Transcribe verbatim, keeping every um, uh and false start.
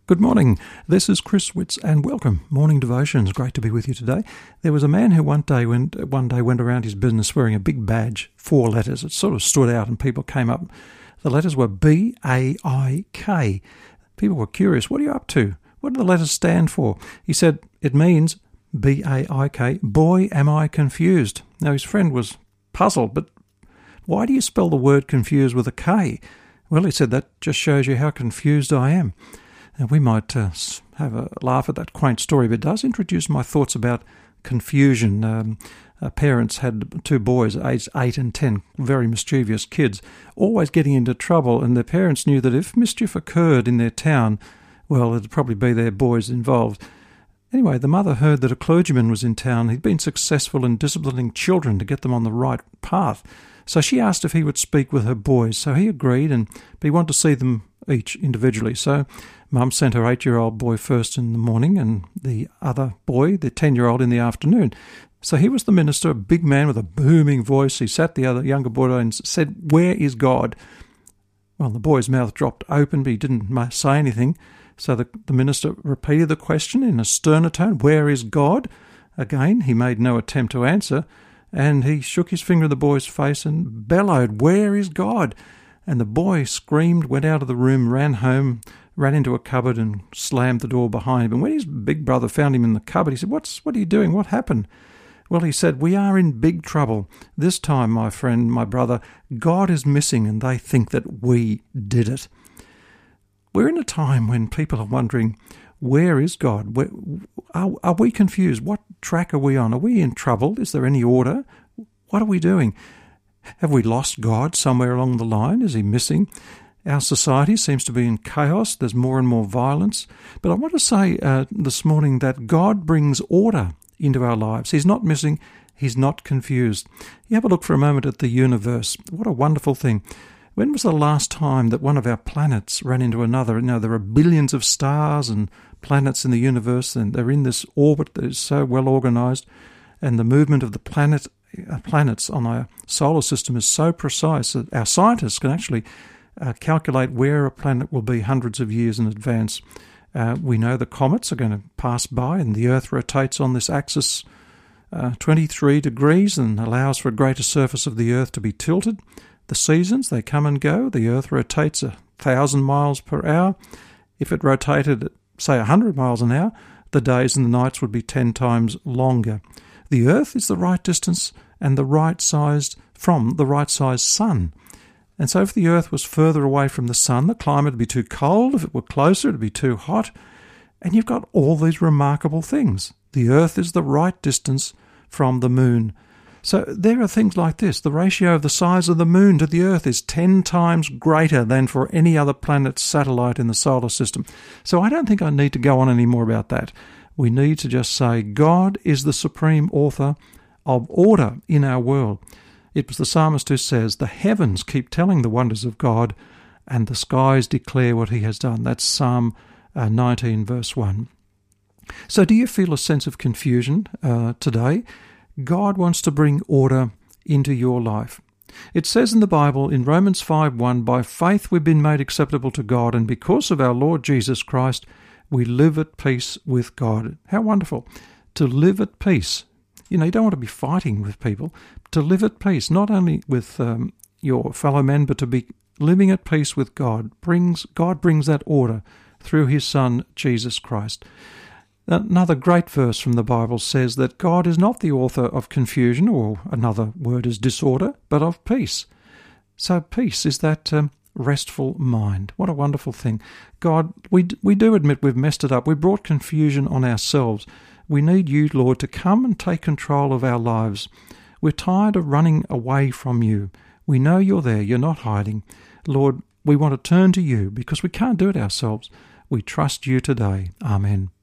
Good morning. This is Chris Witz, and welcome. Morning Devotions. Great to be with you today. There was a man who one day went one day went around his business wearing a big badge, four letters. It sort of stood out, and people came up. The letters were B A I K. People were curious. What are you up to? What do the letters stand for? He said, it means B A I K. Boy, am I confused. Now, his friend was puzzled, but why do you spell the word confused with a K? Well, he said, that just shows you how confused I am. Now, we might uh, have a laugh at that quaint story, but it does introduce my thoughts about confusion. Um, uh, parents had two boys, aged eight and ten, very mischievous kids, always getting into trouble, and their parents knew that if mischief occurred in their town, well, it'd probably be their boys involved. Anyway, the mother heard that a clergyman was in town. He'd been successful in disciplining children to get them on the right path. So she asked if he would speak with her boys. So he agreed, and but he wanted to see them each individually. So Mum sent her eight-year-old boy first in the morning and the other boy, the ten-year-old, in the afternoon. So he was the minister, a big man with a booming voice. He sat the other younger boy and said, "Where is God?" Well, the boy's mouth dropped open, but he didn't say anything. So the, the minister repeated the question in a sterner tone, "Where is God?" Again, he made no attempt to answer, and he shook his finger at the boy's face and bellowed, "Where is God?" And the boy screamed, went out of the room, ran home, ran into a cupboard and slammed the door behind him. And when his big brother found him in the cupboard, he said, What's, what are you doing? What happened? Well, he said, "We are in big trouble. This time, my friend, my brother, God is missing and they think that we did it." We're in a time when people are wondering, where is God? Where, are, are we confused? What track are we on? Are we in trouble? Is there any order? What are we doing? Have we lost God somewhere along the line? Is he missing? Our society seems to be in chaos. There's more and more violence. But I want to say uh, this morning that God brings order into our lives. He's not missing. He's not confused. You have a look for a moment at the universe. What a wonderful thing. When was the last time that one of our planets ran into another? You know, there are billions of stars and planets in the universe, and they're in this orbit that is so well organised, and the movement of the planet uh, planets on our solar system is so precise that our scientists can actually uh, calculate where a planet will be hundreds of years in advance. Uh, we know the comets are going to pass by, and the Earth rotates on this axis uh, twenty-three degrees and allows for a greater surface of the Earth to be tilted. The seasons, they come and go. The Earth rotates a thousand miles per hour. If it rotated at, say, a hundred miles an hour, the days and the nights would be ten times longer. The Earth is the right distance and the right sized from the right sized sun. And so if the Earth was further away from the sun, the climate would be too cold. If it were closer, it would be too hot. And you've got all these remarkable things. The Earth is the right distance from the moon. So there are things like this. The ratio of the size of the moon to the Earth is ten times greater than for any other planet's satellite in the solar system. So I don't think I need to go on any more about that. We need to just say God is the supreme author of order in our world. It was the psalmist who says, "The heavens keep telling the wonders of God, and the skies declare what he has done." That's Psalm uh, nineteen, verse one. So do you feel a sense of confusion uh, today? God wants to bring order into your life. It says in the Bible, in Romans five one, "By faith we've been made acceptable to God, and because of our Lord Jesus Christ, we live at peace with God." How wonderful. To live at peace. You know, you don't want to be fighting with people. To live at peace, not only with um, your fellow men, but to be living at peace with God. Brings God brings that order through his Son, Jesus Christ. Another great verse from the Bible says that God is not the author of confusion, or another word is disorder, but of peace. So peace is that um, restful mind. What a wonderful thing. God, we, we do admit we've messed it up. We brought confusion on ourselves. We need you, Lord, to come and take control of our lives. We're tired of running away from you. We know you're there. You're not hiding. Lord, we want to turn to you because we can't do it ourselves. We trust you today. Amen.